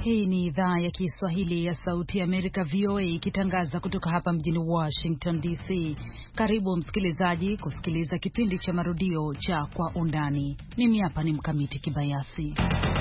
Hii ni idhaa ya Kiswahili ya Sauti ya Amerika, VOA, ikitangaza kutoka hapa mjini Washington DC. Karibu msikilizaji kusikiliza kipindi cha marudio cha Kwa Undani. Mimi hapa ni Mkamiti Kibayasi.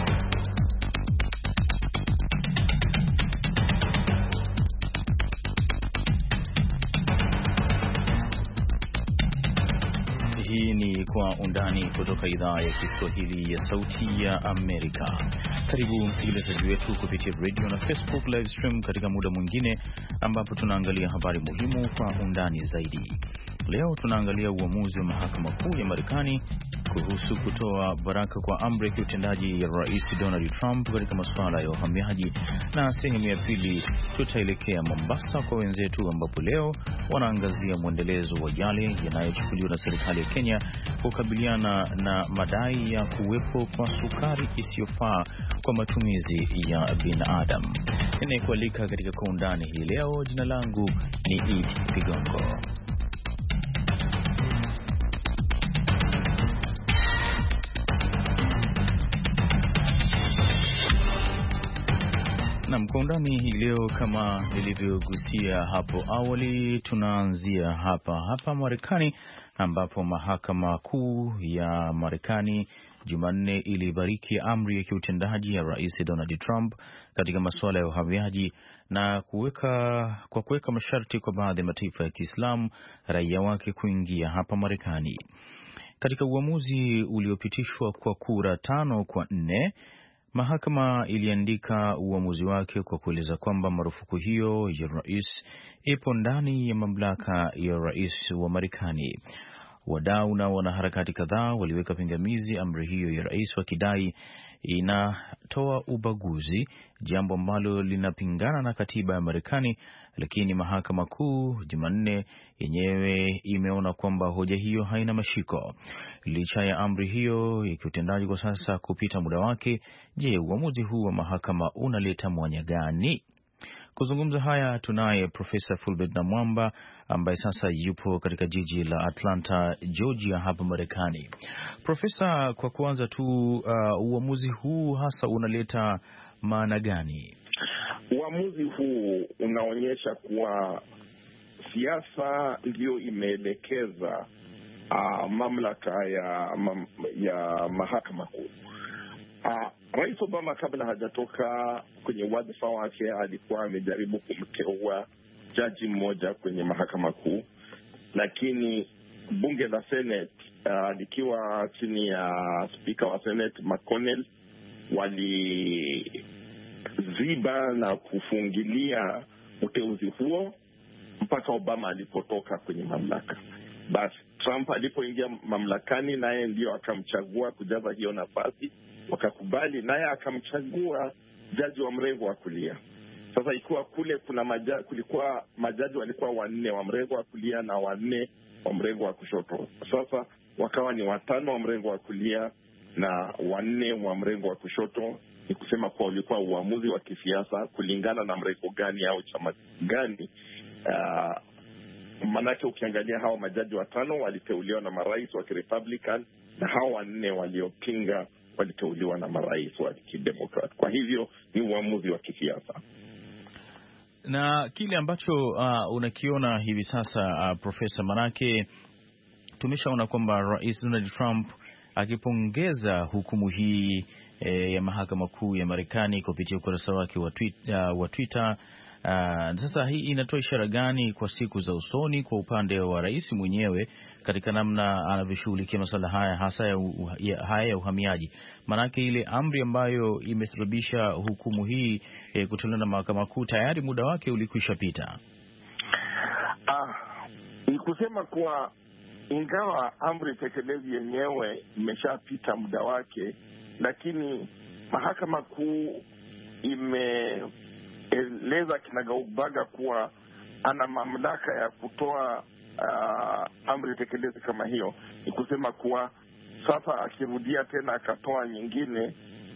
Hii ni Kwa Undani kutoka idhaa ya Kiswahili ya Sauti ya Amerika. Karibu msikilizaji wetu kupitia radio na Facebook live stream katika muda mwingine ambapo tunaangalia habari muhimu kwa undani zaidi. Leo tunaangalia uamuzi wa Mahakama Kuu ya Marekani kuhusu kutoa baraka kwa amri ya utendaji ya Rais Donald Trump katika masuala ya uhamiaji, na sehemu ya pili tutaelekea Mombasa kwa wenzetu ambapo leo wanaangazia mwendelezo wa yale yanayochukuliwa na serikali ya Kenya kukabiliana na madai ya kuwepo kwa sukari isiyofaa kwa matumizi ya binadamu. Ninayekualika katika Kwa Undani hii leo, jina langu ni Idi Ligongo. Na Kwa Undani hii leo, kama nilivyogusia hapo awali, tunaanzia hapa Marekani, ambapo Mahakama Kuu ya Marekani Jumanne ilibariki amri ya kiutendaji ya Rais Donald Trump katika masuala ya uhamiaji na kuweka masharti kwa baadhi ya mataifa ya Kiislamu raia wake kuingia hapa Marekani. Katika uamuzi uliopitishwa kwa kura 5-4, mahakama iliandika uamuzi wake kwa kueleza kwamba marufuku hiyo ya rais ipo ndani ya mamlaka ya rais wa Marekani. Wadau na wanaharakati kadhaa waliweka pingamizi amri hiyo ya rais, wakidai inatoa ubaguzi, jambo ambalo linapingana na katiba ya Marekani. Lakini Mahakama Kuu Jumanne yenyewe imeona kwamba hoja hiyo haina mashiko. Licha ya amri hiyo ya kiutendaji kwa sasa kupita muda wake, je, uamuzi huu wa mahakama unaleta mwanya gani? Kuzungumza haya tunaye Profesa Fulbert Namwamba ambaye sasa yupo katika jiji la Atlanta, Georgia hapa Marekani. Profesa, kwa kuanza tu, uamuzi huu hasa unaleta maana gani? Uamuzi huu unaonyesha kuwa siasa ndio imeelekeza mamlaka ya mahakama kuu. Rais Obama kabla hajatoka kwenye wadhifa wake alikuwa amejaribu kumteua jaji mmoja kwenye mahakama kuu, lakini bunge la Senate likiwa chini ya spika wa Senate McConnell waliziba na kufungilia uteuzi huo mpaka Obama alipotoka kwenye mamlaka. Basi Trump alipoingia mamlakani, naye ndio akamchagua kujaza hiyo nafasi, wakakubali, naye akamchagua jaji wa mrengo wa kulia. Sasa ikiwa kule kulikuwa majaji walikuwa 4 wa mrengo wa kulia na 4 wa mrengo wa kushoto, sasa wakawa ni 5 wa mrengo wa kulia na 4 wa mrengo wa kushoto. Ni kusema kuwa ulikuwa uamuzi wa kisiasa kulingana na mrengo gani au chama gani. Manake ukiangalia hao majaji 5 waliteuliwa na marais wa Republican na hao 4 waliopinga waliteuliwa na marais wa Democrat. Kwa hivyo ni uamuzi wa kisiasa. Na kile ambacho unakiona hivi sasa, Profesa, manake tumeshaona kwamba Rais Donald Trump akipongeza hukumu hii ya Mahakama Kuu ya Marekani kupitia ukurasa wake wa Twitter. Sasa hii inatoa ishara gani kwa siku za usoni kwa upande wa rais mwenyewe katika namna anavyoshughulikia masuala haya, hasa ya uhamiaji? Manake ile amri ambayo imesababisha hukumu hii kutolewa na Mahakama Kuu tayari muda wake ulikwisha pita. Ni kusema kuwa ingawa amri tekelezi yenyewe imeshapita muda wake, lakini Mahakama Kuu imeeleza kinagaubaga kuwa ana mamlaka ya kutoa amri tekelezi kama hiyo. Ni kusema kuwa sasa akirudia tena akatoa nyingine,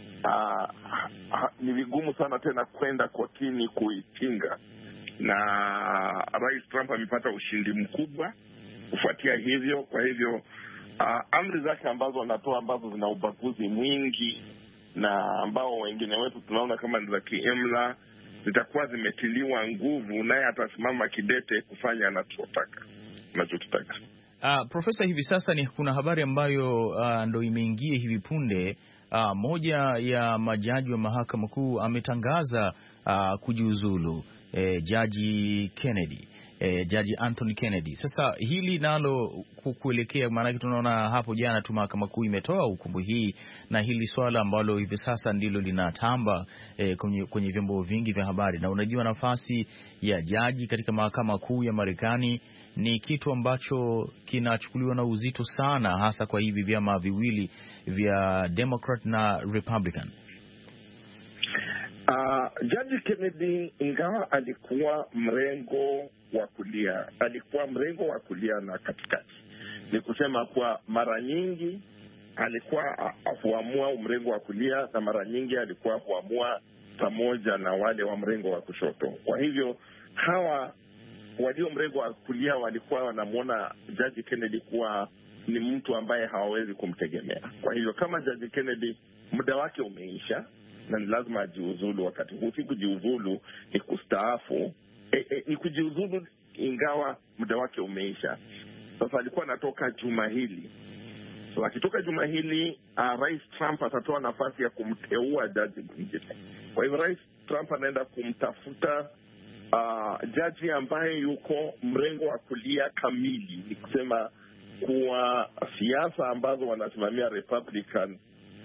ni vigumu sana tena kwenda kotini kuipinga. Na Rais Trump amepata ushindi mkubwa kufuatia hivyo. Kwa hivyo amri zake ambazo anatoa ambazo zina ubaguzi mwingi na ambao wengine wetu tunaona kama ni za kiimla zitakuwa zimetiliwa nguvu, naye atasimama kidete kufanya anachotaka. Profesa, hivi sasa kuna habari ambayo ndo imeingia hivi punde. Moja ya majaji wa mahakama kuu ametangaza kujiuzulu, Jaji Kennedy, Jaji Anthony Kennedy. Sasa hili nalo kuelekea, maanake tunaona hapo jana tu mahakama kuu imetoa hukumu hii, na hili swala ambalo hivi sasa ndilo linatamba kwenye vyombo vingi vya habari. Na unajua nafasi ya jaji katika mahakama kuu ya Marekani ni kitu ambacho kinachukuliwa na uzito sana, hasa kwa hivi vyama viwili vya Democrat na Republican. Jaji Kennedy ingawa alikuwa mrengo wa kulia na katikati, ni kusema kwa mara nyingi alikuwa huamua mrengo wa kulia na mara nyingi alikuwa huamua pamoja na wale wa mrengo wa kushoto. Kwa hivyo hawa walio mrengo wa kulia walikuwa wanamwona Jaji Kennedy kuwa ni mtu ambaye hawawezi kumtegemea. Kwa hivyo kama Jaji Kennedy muda wake umeisha na ni lazima ajiuzulu wakati huu, si kujiuzulu ni kustaafu, ni kujiuzulu ingawa muda wake umeisha. Sasa alikuwa anatoka juma hili. So akitoka juma hili, Rais Trump atatoa nafasi ya kumteua jaji mwingine. Kwa hivyo Rais Trump anaenda kumtafuta jaji ambaye yuko mrengo wa kulia kamili, ni kusema kuwa siasa ambazo wanasimamia Republican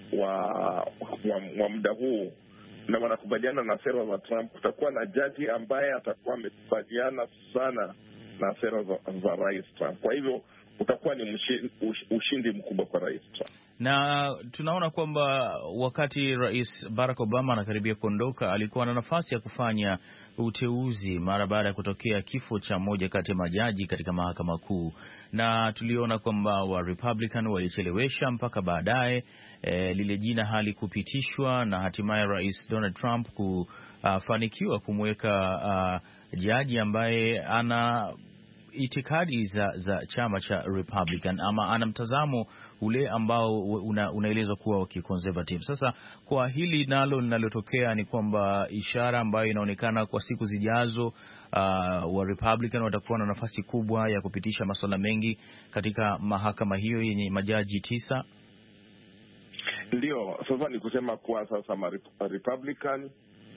wa muda huu na wanakubaliana na sera za Trump. Kutakuwa na jaji ambaye atakuwa amekubaliana sana na sera za Rais Trump. Kwa hivyo utakuwa ni ushindi mkubwa kwa Rais Trump. Na tunaona kwamba wakati Rais Barack Obama anakaribia kuondoka, alikuwa na nafasi ya kufanya uteuzi mara baada ya kutokea kifo cha moja kati ya majaji katika mahakama kuu, na tuliona kwamba wa Republican walichelewesha mpaka baadaye lile jina halikupitishwa, na hatimaye Rais Donald Trump kufanikiwa kumweka jaji ambaye ana itikadi za chama cha Republican, ama ana mtazamo ule ambao unaelezwa kuwa wa kiconservative. Sasa kwa hili nalo linalotokea ni kwamba ishara ambayo inaonekana kwa siku zijazo, wa Republican watakuwa na nafasi kubwa ya kupitisha masuala mengi katika mahakama hiyo yenye majaji 9. Ndio, sasa ni kusema kuwa sasa Republican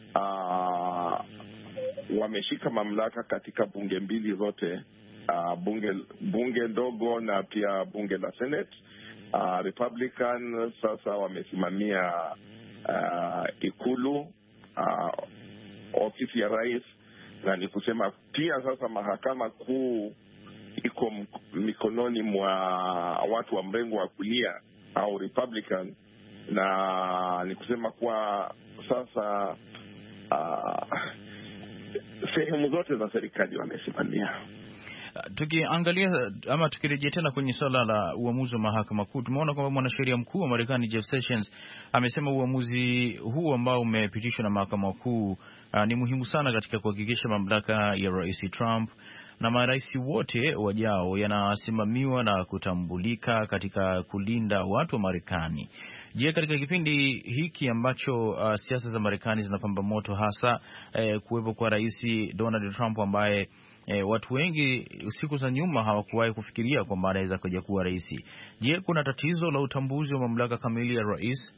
wameshika mamlaka katika bunge mbili zote, bunge ndogo na pia bunge la Senate. Republican sasa wamesimamia ikulu, ofisi ya rais, na ni kusema pia sasa mahakama kuu iko mikononi mwa watu wa mrengo wa kulia au Republican, na ni kusema kwa sasa sehemu zote za serikali wamesimamia. Tukiangalia ama tukirejea tena kwenye swala la uamuzi wa mahakama kuu, tumeona kwamba mwanasheria mkuu wa Marekani Jeff Sessions amesema uamuzi huu ambao umepitishwa na mahakama kuu ni muhimu sana katika kuhakikisha mamlaka ya Rais Trump na marais wote wajao yanasimamiwa na kutambulika katika kulinda watu wa Marekani. Je, katika kipindi hiki ambacho siasa za Marekani zinapamba moto, hasa kuwepo kwa Rais Donald Trump ambaye watu wengi siku za nyuma hawakuwahi kufikiria kwamba anaweza kuja kuwa rais, je, kuna tatizo la utambuzi wa mamlaka kamili ya rais?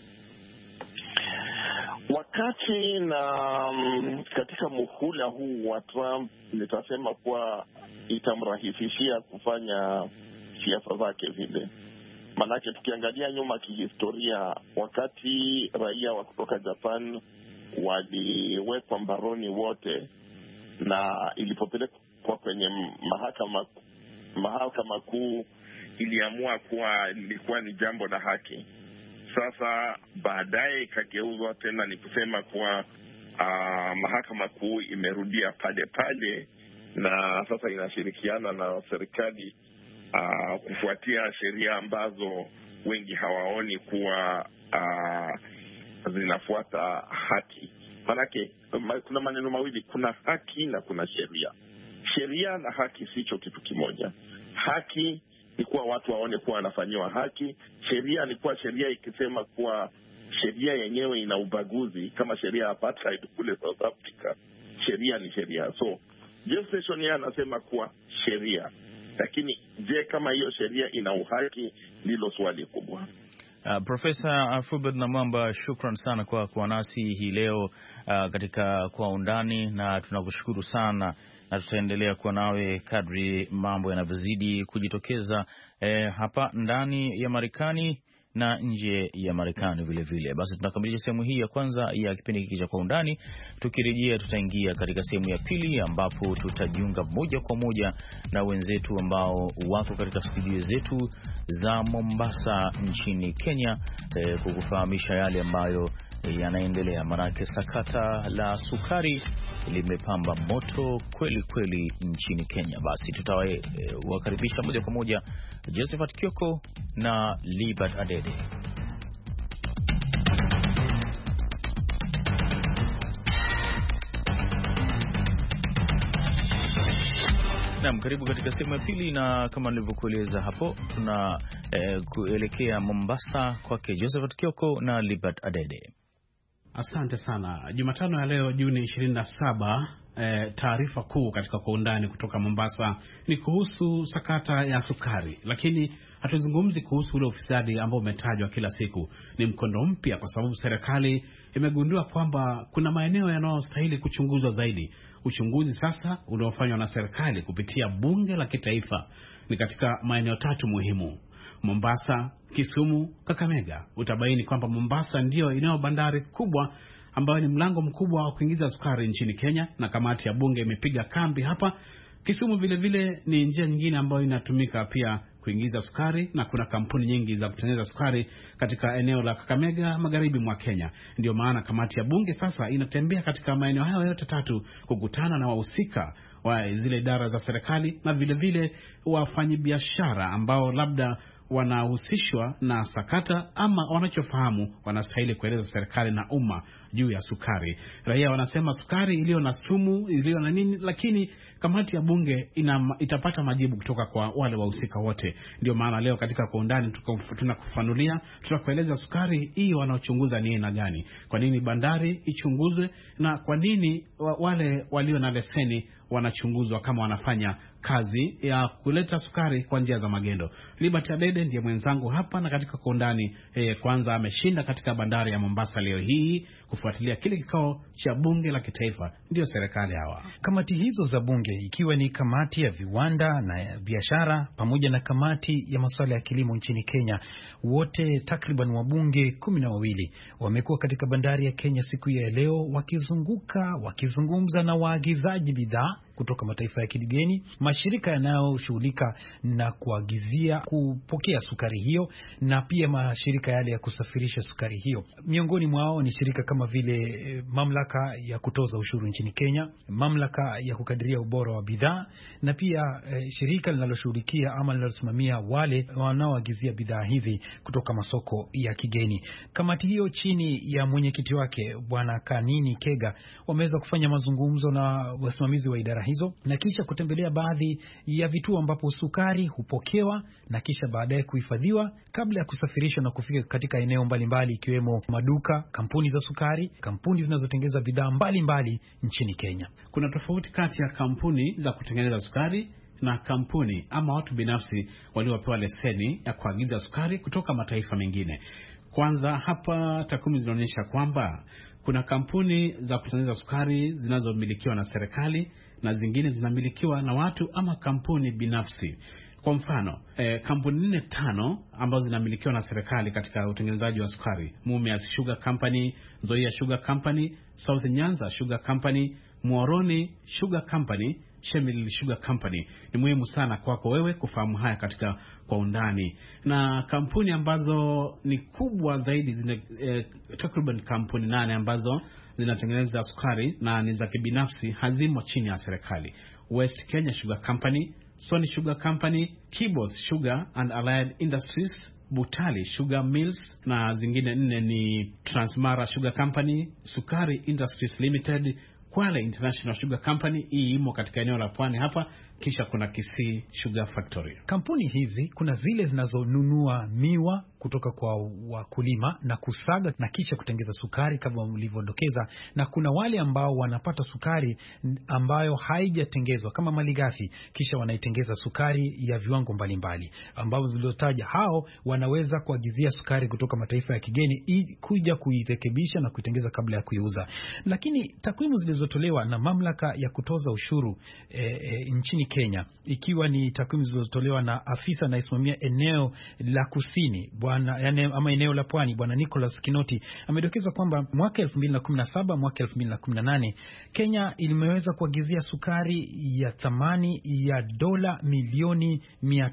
Wakati na katika muhula huu wa Trump, nitasema kuwa itamrahisishia kufanya siasa zake vile. Manake tukiangalia nyuma kihistoria, wakati raia wa kutoka Japan waliwekwa mbaroni wote na ilipopelekwa kwenye mahakama kuu iliamua kuwa ilikuwa ni jambo la haki. Sasa baadaye ikageuzwa tena, ni kusema kuwa mahakama kuu imerudia pale na sasa inashirikiana na serikali kufuatia sheria ambazo wengi hawaoni kuwa zinafuata haki. Manake kuna maneno mawili, kuna haki na kuna sheria. Sheria na haki sicho kitu kimoja. Haki ni kuwa watu waone kuwa wanafanyiwa haki. Sheria ni kuwa sheria ikisema kuwa sheria yenyewe ina ubaguzi kama sheria ya apartheid kule South Africa. Sheria ni sheria. So Jeff Sessions yeye anasema kuwa sheria, lakini je, kama hiyo sheria ina uhaki? Ndilo swali kubwa. Profesa Fulbert Namwamba, shukran sana kwa kuwa nasi hii leo katika Kwa Undani, na tunakushukuru sana na tutaendelea kuwa nawe kadri mambo yanavyozidi kujitokeza hapa ndani ya Marekani na nje ya Marekani vile vile. Basi tunakamilisha sehemu hii ya kwanza ya kipindi hiki cha Kwa Undani. Tukirejea tutaingia katika sehemu ya pili ambapo tutajiunga moja kwa moja na wenzetu ambao wako katika studio zetu za Mombasa nchini Kenya kukufahamisha yale ambayo yanaendelea, manake sakata la sukari limepamba moto kweli kweli nchini Kenya. Basi tutawakaribisha moja kwa moja Josephat Kioko na Libert Adede. Naam, karibu katika sehemu ya pili, na kama nilivyokueleza hapo tuna kuelekea Mombasa kwake Josephat Kioko na Libert Adede. Asante sana. Jumatano ya leo Juni 27, taarifa kuu katika Kwa Undani kutoka Mombasa ni kuhusu sakata ya sukari, lakini hatuzungumzi kuhusu ule ufisadi ambao umetajwa kila siku. Ni mkondo mpya kwa sababu serikali imegundua kwamba kuna maeneo yanayostahili kuchunguzwa zaidi. Uchunguzi sasa unaofanywa na serikali kupitia bunge la kitaifa ni katika maeneo 3 muhimu: Mombasa, Kisumu, Kakamega. Utabaini kwamba Mombasa ndio inayo bandari kubwa ambayo ni mlango mkubwa wa kuingiza sukari nchini Kenya, na kamati ya bunge imepiga kambi hapa. Kisumu vile vile ni njia nyingine ambayo inatumika pia kuingiza sukari, na kuna kampuni nyingi za kutengeneza sukari katika eneo la Kakamega magharibi mwa Kenya. Ndio maana kamati ya bunge sasa inatembea katika maeneo hayo yote 3 kukutana na wahusika wa zile idara za serikali na vile vile wafanyabiashara ambao labda wanahusishwa na sakata ama wanachofahamu wanastahili kueleza serikali na umma juu ya sukari. Raia wanasema sukari iliyo na sumu, iliyo na nini, lakini kamati ya bunge itapata majibu kutoka kwa wale wahusika wote. Ndio maana leo katika Kwa Undani tunakufanulia, tutakueleza sukari hii wanaochunguza ni aina gani, kwa nini bandari ichunguzwe, na kwa nini wale walio na leseni wanachunguzwa kama wanafanya kazi ya kuleta sukari kwa njia za magendo. Liberty Adede ndiye mwenzangu hapa, na katika Kwa Undani kwanza ameshinda katika bandari ya Mombasa leo hii kufuatilia kile kikao cha bunge la kitaifa. Ndio serikali hawa, kamati hizo za bunge, ikiwa ni kamati ya viwanda na biashara pamoja na kamati ya masuala ya kilimo nchini Kenya, wote takriban wabunge 12 wamekuwa katika bandari ya Kenya siku ya leo wakizungumza na waagizaji bidhaa kutoka mataifa ya kigeni, mashirika yanayoshughulika na kuagizia kupokea sukari hiyo, na pia mashirika yale ya kusafirisha sukari hiyo. Miongoni mwao ni shirika kama vile mamlaka ya kutoza ushuru nchini Kenya, mamlaka ya kukadiria ubora wa bidhaa, na pia shirika linaloshughulikia ama linalosimamia wale wanaoagizia bidhaa hizi kutoka masoko ya kigeni. Kamati hiyo chini ya mwenyekiti wake Bwana Kanini Kega wameweza kufanya mazungumzo na wasimamizi wa idara hizo, na kisha kutembelea baadhi ya vituo ambapo sukari hupokewa na kisha baadaye kuhifadhiwa kabla ya kusafirishwa na kufika katika eneo mbalimbali, ikiwemo maduka, kampuni za sukari, kampuni zinazotengeneza bidhaa mbalimbali nchini Kenya. Kuna tofauti kati ya kampuni za kutengeneza sukari na kampuni ama watu binafsi waliopewa leseni ya kuagiza sukari kutoka mataifa mengine. Kwanza hapa takwimu zinaonyesha kwamba kuna kampuni za kutengeneza sukari zinazomilikiwa na serikali na zingine zinamilikiwa na watu ama kampuni binafsi. Kwa mfano, kampuni 4-5 ambazo zinamilikiwa na serikali katika utengenezaji wa sukari: Mumias Sugar Company, Nzoia Sugar Company, South Nyanza Sugar Company, Muhoroni Sugar Company, Shemil Sugar Company. Ni muhimu sana kwako wewe kufahamu haya katika Kwa Undani. Na kampuni ambazo ni kubwa zaidi takriban kampuni 8 ambazo zinatengeneza sukari na ni za kibinafsi, hazimo chini ya serikali: West Kenya Sugar Company, Sony Sugar Company, Kibos Sugar and Allied Industries, Butali Sugar Mills, na zingine 4 ni Transmara Sugar Company, Sukari Industries Limited, Kwale International Sugar Company, hii imo katika eneo la Pwani hapa, kisha kuna Kisii Sugar Factory. Kampuni hizi kuna zile zinazonunua miwa kutoka kwa wakulima na kusaga na kisha kutengeza sukari kama mlivyodokeza, na kuna wale ambao wanapata sukari ambayo haijatengezwa kama malighafi, kisha wanaitengeza sukari ya viwango mbalimbali ambao zilizotaja. Hao wanaweza kuagizia sukari kutoka mataifa ya kigeni kuja kuirekebisha na kuitengeza kabla ya kuiuza. Lakini takwimu zilizotolewa na mamlaka ya kutoza ushuru nchini Kenya, ikiwa ni takwimu zilizotolewa na afisa anayesimamia eneo la kusini ama eneo la pwani, Bwana Nicholas Kinoti, amedokeza kwamba mwaka 2017 mwaka 2018 Kenya ilimeweza kuagizia sukari ya thamani ya dola milioni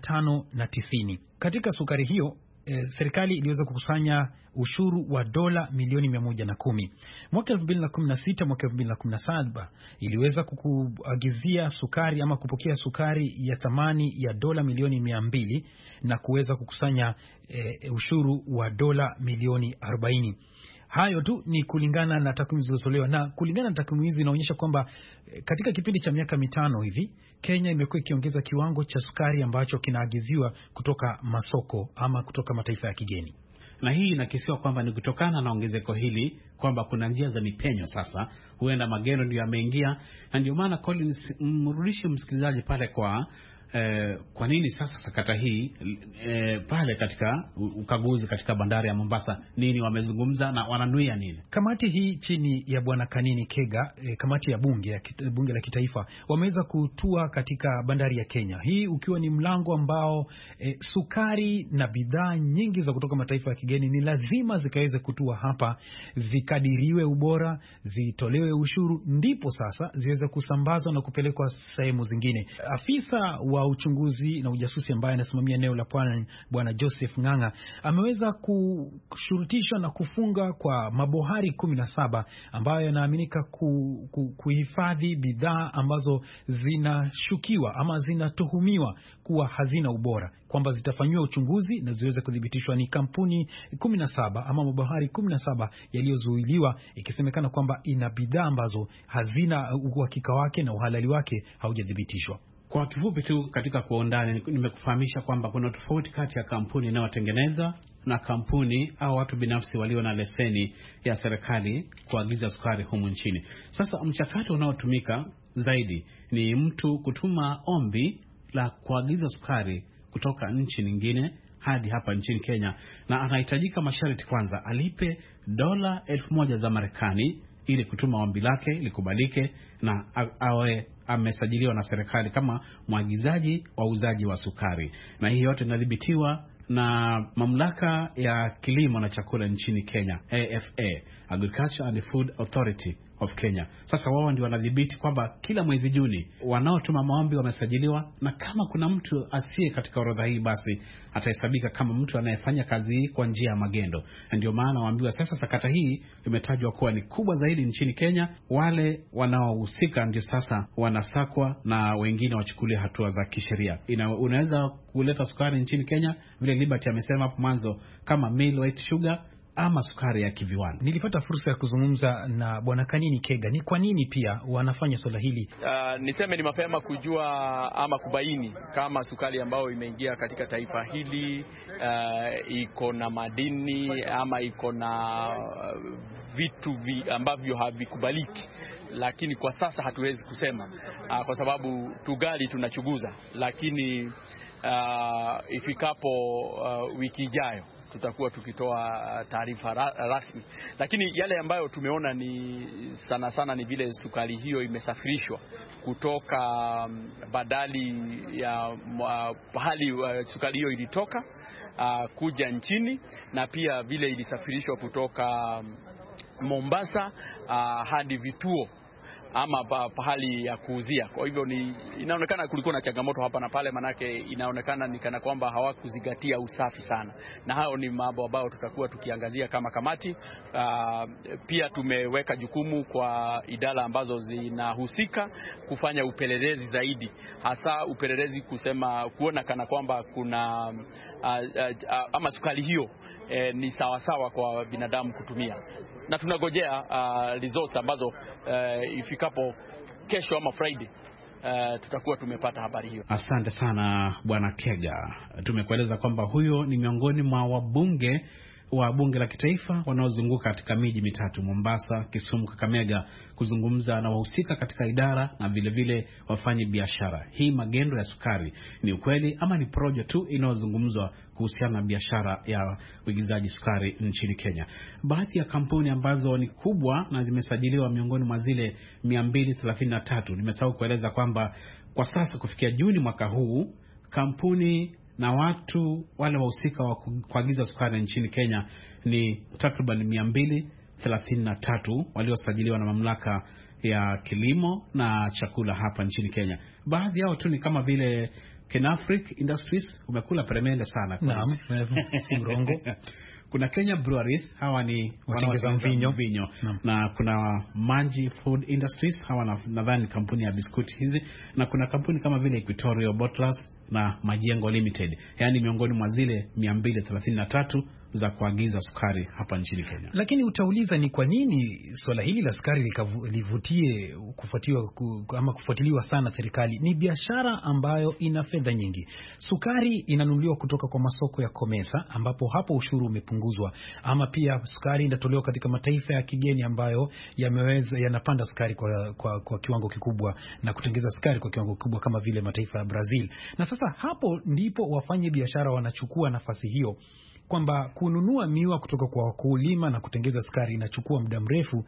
590. Katika sukari hiyo serikali iliweza kukusanya ushuru wa dola milioni 110. Mwaka 2016 mwaka 2017 iliweza kuagizia sukari ama kupokea sukari ya thamani ya dola milioni 200 na kuweza kukusanya ushuru wa dola milioni 40. Hayo tu ni kulingana na takwimu zilizotolewa, na kulingana na takwimu hizi inaonyesha kwamba katika kipindi cha miaka 5 hivi Kenya imekuwa ikiongeza kiwango cha sukari ambacho kinaagiziwa kutoka masoko ama kutoka mataifa ya kigeni. Na hii inakisiwa kwamba ni kutokana na ongezeko hili kwamba kuna njia za mipenyo sasa, huenda magendo ndio yameingia, na ndio maana Collins, mrudishe msikilizaji pale kwa nini sasa sakata hii pale katika ukaguzi katika bandari ya Mombasa, nini wamezungumza na wananuia nini? Kamati hii chini ya Bwana Kanini Kega, kamati ya bunge la kitaifa, wameweza kutua katika bandari ya Kenya, hii ukiwa ni mlango ambao sukari na bidhaa nyingi za kutoka mataifa ya kigeni ni lazima zikaweze kutua hapa, zikadiriwe ubora, zitolewe ushuru, ndipo sasa ziweze kusambazwa na kupelekwa sehemu zingine. Afisa wa uchunguzi na ujasusi ambaye anasimamia eneo la pwani, Bwana Joseph Ng'ang'a, ameweza kushurutishwa na kufunga kwa mabohari 17 ambayo yanaaminika kuhifadhi bidhaa ambazo zinashukiwa ama zinatuhumiwa kuwa hazina ubora, kwamba zitafanywa uchunguzi na ziweze kuthibitishwa. Ni kampuni 17 ama mabohari 17 yaliyozuiliwa, ikisemekana kwamba ina bidhaa ambazo hazina uhakika wake na uhalali wake haujathibitishwa. Kwa kifupi tu katika kwa undani nimekufahamisha kwamba kuna tofauti kati ya kampuni inayotengeneza na kampuni au watu binafsi walio na leseni ya serikali kuagiza sukari humu nchini. Sasa mchakato unaotumika zaidi ni mtu kutuma ombi la kuagiza sukari kutoka nchi nyingine hadi hapa nchini Kenya, na anahitajika masharti kwanza alipe dola 1000 za Marekani ili kutuma ombi lake likubalike na awe amesajiliwa na serikali kama mwagizaji wa uzaji wa sukari. Na hii yote inadhibitiwa na mamlaka ya kilimo na chakula nchini Kenya, AFA, Agriculture and Food Authority of Kenya. Sasa wao ndio wanadhibiti kwamba kila mwezi Juni wanaotuma maombi wamesajiliwa, na kama kuna mtu asiye katika orodha hii basi atahesabika kama mtu anayefanya kazi hii kwa njia ya magendo. Ndio maana waambiwa sasa sakata hii imetajwa kuwa ni kubwa zaidi nchini Kenya. Wale wanaohusika ndio sasa wanasakwa na wengine wachukulia hatua za kisheria. Unaweza kuleta sukari nchini Kenya vile Liberty amesema hapo mwanzo kama meal white sugar ama sukari ya kiviwanda. Nilipata fursa ya kuzungumza na Bwana Kanini Kega. Ni kwa nini pia wanafanya swala hili? Niseme ni mapema kujua ama kubaini kama sukari ambayo imeingia katika taifa hili iko na madini ama iko na vitu ambavyo havikubaliki, lakini kwa sasa hatuwezi kusema kwa sababu tugali tunachunguza, lakini ifikapo wiki ijayo tutakuwa tukitoa taarifa rasmi. Lakini yale ambayo tumeona ni sana ni vile sukari hiyo imesafirishwa kutoka badali ya pahali sukari hiyo ilitoka kuja nchini, na pia vile ilisafirishwa kutoka Mombasa hadi vituo ama pahali ya kuuzia. Kwa hivyo inaonekana kulikuwa na changamoto hapa na pale, manake inaonekana ni kana kwamba hawakuzingatia usafi sana, na hao ni mambo ambayo tutakuwa tukiangazia kama kamati. Pia tumeweka jukumu kwa idara ambazo zinahusika kufanya upelelezi zaidi, hasa upelelezi kuona kana kwamba kuna ama sukari hiyo ni sawasawa kwa binadamu kutumia, na tunagojea results ambazo ifikapo kesho ama Friday tutakuwa tumepata habari hiyo. Asante sana Bwana Kega. Tumekueleza kwamba huyo ni miongoni mwa wabunge wa bunge la kitaifa wanaozunguka katika miji mitatu, Mombasa, Kisumu, Kakamega, kuzungumza na wahusika katika idara na vile vile wafanyi biashara. Hii magendo ya sukari ni ukweli ama ni projo tu inayozungumzwa kuhusiana na biashara ya uigizaji sukari nchini Kenya? Baadhi ya kampuni ambazo ni kubwa na zimesajiliwa miongoni mwa zile 233, nimesahau kueleza kwamba kwa sasa kufikia Juni mwaka huu kampuni na watu wale wahusika wa kuagiza sukari nchini Kenya ni takriban 233 waliosajiliwa na mamlaka ya kilimo na chakula hapa nchini Kenya. Baadhi yao tu ni kama vile Kenafric Industries, umekula peremende sana kwa. Naam, si mrongo. Kuna Kenya Breweries, hawa ni wanaotengeneza mvinyo. Na kuna Manji Food Industries, hawa nadhani kampuni ya biskuti hizi, na kuna kampuni kama vile Equatorial Bottlers na Majengo Limited, yaani miongoni mwa zile 233 za kuagiza sukari hapa nchini Kenya. Lakini utauliza ni kwa nini swala hili la sukari livutie kufuatiliwa sana serikali? Ni biashara ambayo ina fedha nyingi. Sukari inanunuliwa kutoka kwa masoko ya COMESA ambapo hapo ushuru umepunguzwa, ama pia sukari inatolewa katika mataifa ya kigeni ambayo yanapanda sukari kwa kiwango kikubwa na kutengeza sukari kwa kiwango kikubwa kama vile mataifa ya Brazil. Na sasa hapo ndipo wafanye biashara wanachukua nafasi hiyo, kwamba kununua miwa kutoka kwa wakulima na kutengeza sukari inachukua muda mrefu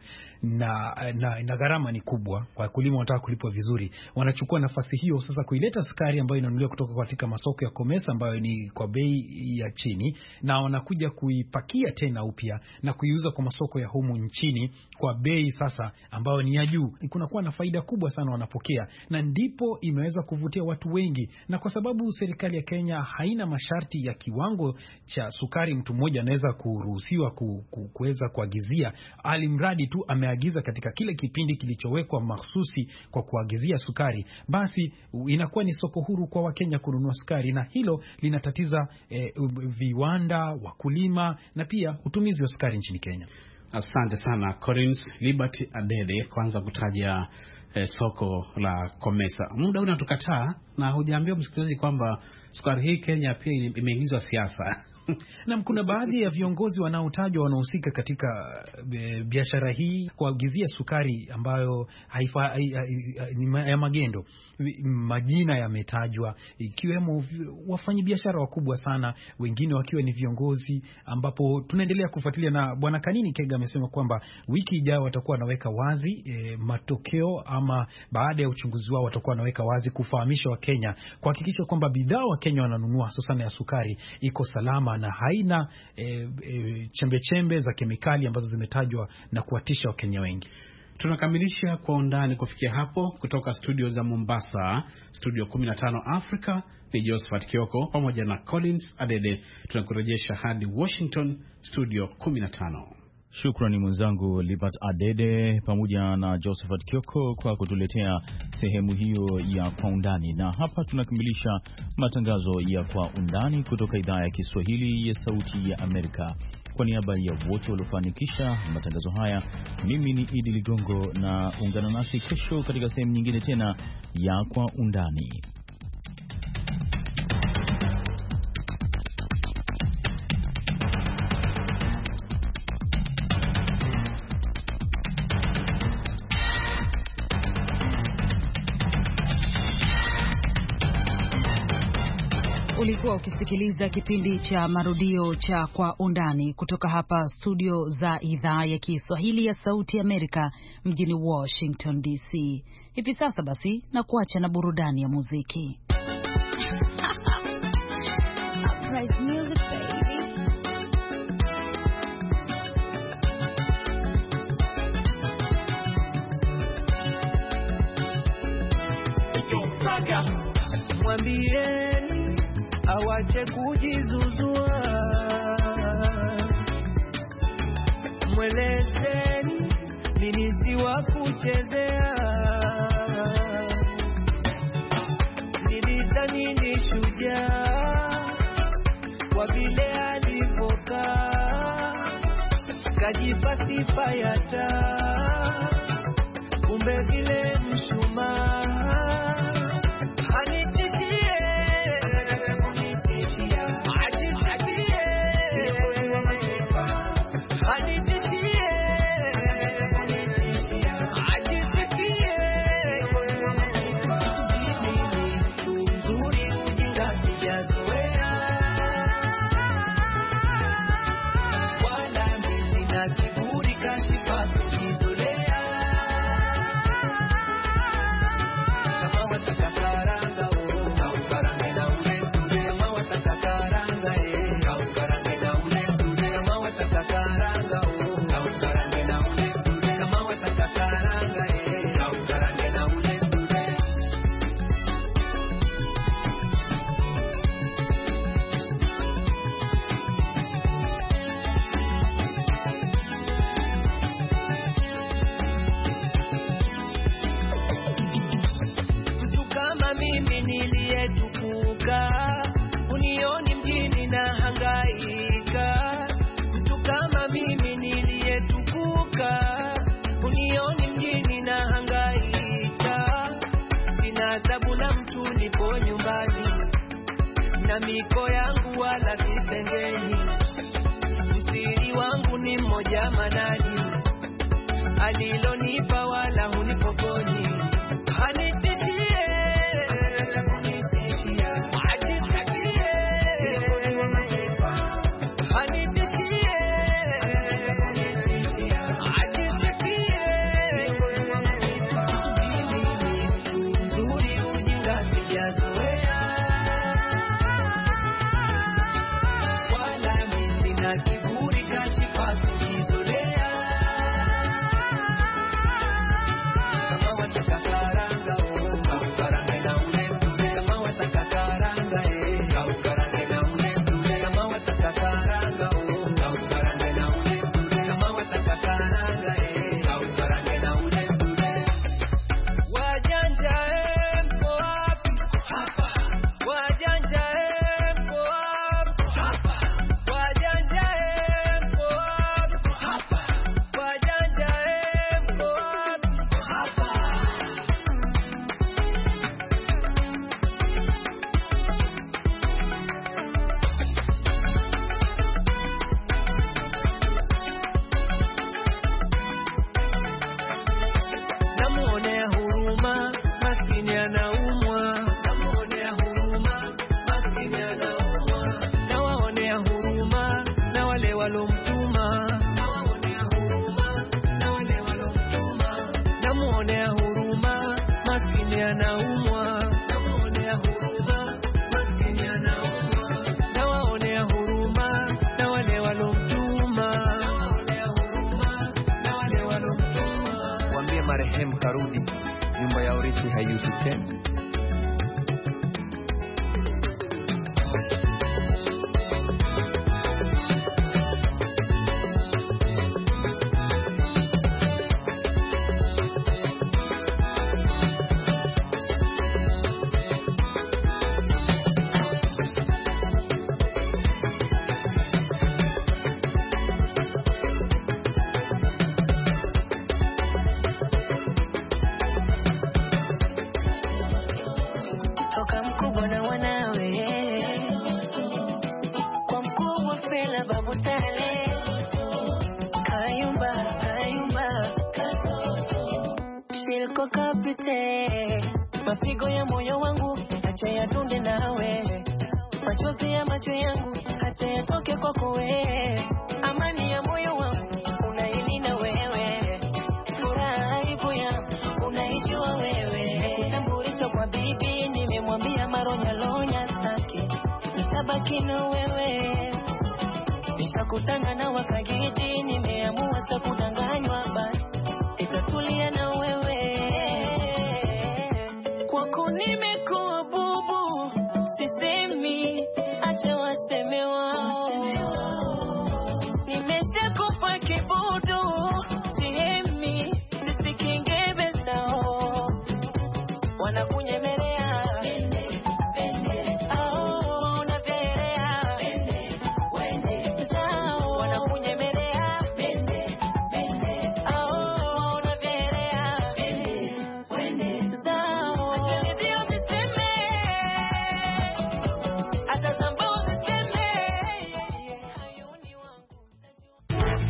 na gharama ni kubwa. Wakulima wanataka kulipwa vizuri, wanachukua nafasi hiyo sasa kuileta sukari ambayo inanunuliwa kutoka katika masoko ya COMESA ambayo ni kwa bei ya chini, na wanakuja kuipakia tena upya na kuiuza kwa masoko ya humu nchini kwa bei sasa ambayo ni ya juu. Kunakuwa na faida kubwa sana wanapokea, na ndipo imeweza kuvutia watu wengi. Na kwa sababu serikali ya Kenya haina masharti ya kiwango cha sukari mtu mmoja anaweza kuruhusiwa kuweza kuagizia, alimradi tu ameagiza katika kile kipindi kilichowekwa mahsusi kwa kuagizia sukari, basi inakuwa ni soko huru kwa Wakenya kununua sukari, na hilo linatatiza viwanda, wakulima na pia utumizi wa sukari nchini Kenya. Asante sana Collins Liberty Adede kwanza kutaja soko la COMESA. Muda unatukataa na hujaambia msikilizaji kwamba sukari hii Kenya pia imeingizwa siasa. Na kuna baadhi ya viongozi wanaotajwa wanahusika katika biashara hii kuagizia sukari ambayo ya magendo. Majina yametajwa ikiwemo wafanyabiashara wakubwa sana, wengine wakiwa ni viongozi, ambapo tunaendelea kufuatilia. Na Bwana Kanini Kega amesema kwamba wiki ijayo watakuwa wanaweka wazi matokeo, ama baada ya uchunguzi wao watakuwa wanaweka wazi kufahamisha Wakenya, kuhakikisha kwamba bidhaa Wakenya wananunua hususan ya sukari iko salama na haina chembe za kemikali ambazo zimetajwa na kuwatisha Wakenya wengi. Tunakamilisha Kwa Undani kufikia hapo. Kutoka studio za Mombasa, studio 15 Africa, ni Josephat Kioko pamoja na Collins Adede. Tunakurejesha hadi Washington, studio 15. Shukrani mwenzangu Libert Adede pamoja na Josephat Kioko kwa kutuletea sehemu hiyo ya Kwa Undani. Na hapa tunakamilisha matangazo ya Kwa Undani kutoka idhaa ya Kiswahili ya Sauti ya Amerika. Kwa niaba ya wote waliofanikisha matangazo haya, mimi ni Idi Ligongo, na ungana nasi kesho katika sehemu nyingine tena ya Kwa Undani. Ulikuwa ukisikiliza kipindi cha marudio cha Kwa Undani kutoka hapa studio za idhaa ya Kiswahili ya Sauti Amerika mjini Washington DC. Hivi sasa basi na kuacha na burudani ya muziki. Mwambieni awache kujizuzua, mwelezeni mimi si wa kuchezea, nilidhani ni shujaa kwa vile alivokaa, kajipa sifa ya taa, kumbe vile mshumaa. miko yangu wala sisengeni, msiri wangu ni mmoja manani, alilonipa wala hunipokoni, hanitishie marehemu karudi, nyumba ya urithi haiuzwi tena. Mapigo ya moyo wangu acha yatunge nawe, machozi ya macho yangu acha yatoke kwako wewe, amani ya moyo wangu unailinda wewe, furaha ipo yangu unaijua wewe, kitambulisho kwa bibi nimemwambia maronyalonya saki nitabaki na wewe, nishakutana na wakagidi nimeamua takudanganywa.